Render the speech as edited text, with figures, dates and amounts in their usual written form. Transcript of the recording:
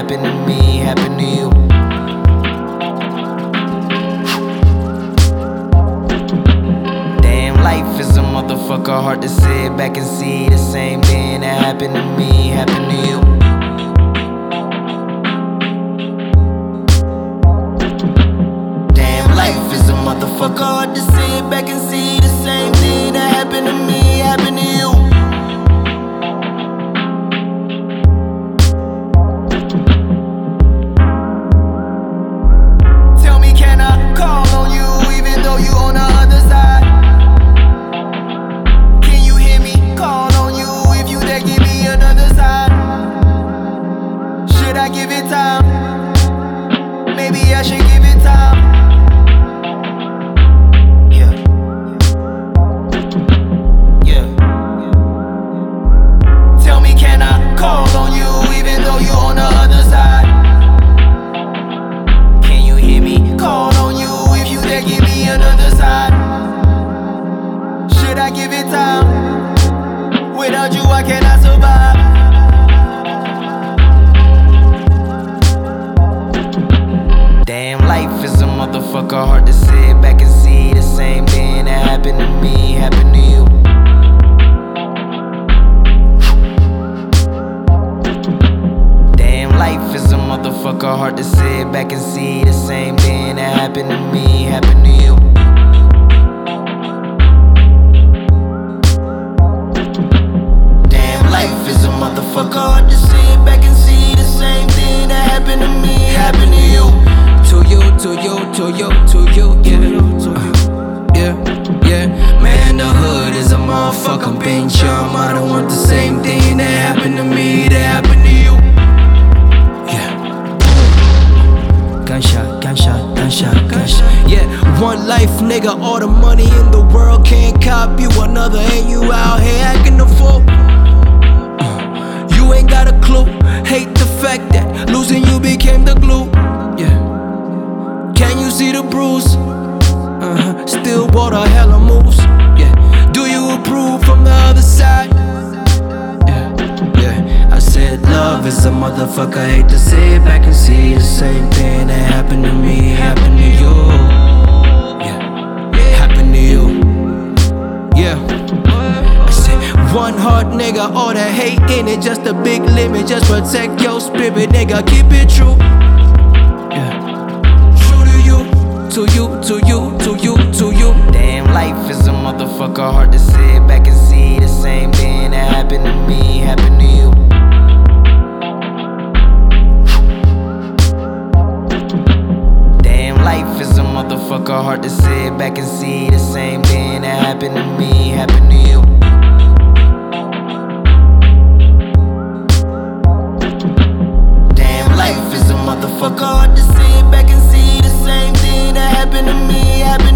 happened to me happened to you. Damn, life is a motherfucker, hard to sit back and see the same thing that happened to me happened to you. Damn, life is a motherfucker, hard to sit back and see the same thing that happened to me happened to you. Tell me, can I call on you even though you on the other side? Can you hear me call on you if you there, give me another side? Should I give it time? Maybe I should give it time. Yeah. Yeah. Tell me, can I call on you even though you on the other side? Can you hear me call on you if you there, give me another side? Should I give it time? Without you I cannot survive. Damn, life is a motherfucker, hard to sit back and see the same thing that happened to me happened to you. Damn, life is a motherfucker, hard to sit back and see the same thing that happened to me happened to you. Damn, life is a motherfucker, hard to sit back and see the same thing that happened to me happened to you. To you, yeah. Man, the hood is a motherfucking pain charm. I don't want the same thing that happened to me, that happened to you. Yeah. Gunshot. Yeah, one life, nigga, all the money in the world can't cop you another, and you out here acting the fool. You ain't got a clue. Hate the fact that losing you became the glue. Yeah. Can you see the bruise? Still water, hella moves. Yeah. Do you approve from the other side? Yeah. I said love is a motherfucker. Hate to sit back and see the same thing that happened to me happened to you. Yeah. Happened to you. Yeah. I said one heart, nigga. All that hate in it, just a big limit. Just protect your spirit, nigga. Keep it true. Yeah. To you. Damn, life is a motherfucker, hard to sit back and see the same thing that happened to me happened to you. Damn, life is a motherfucker, hard to sit back and see the same thing that happened to me happened to you. Damn, life is a motherfucker, hard to sit back and see the same thing that happened to me happened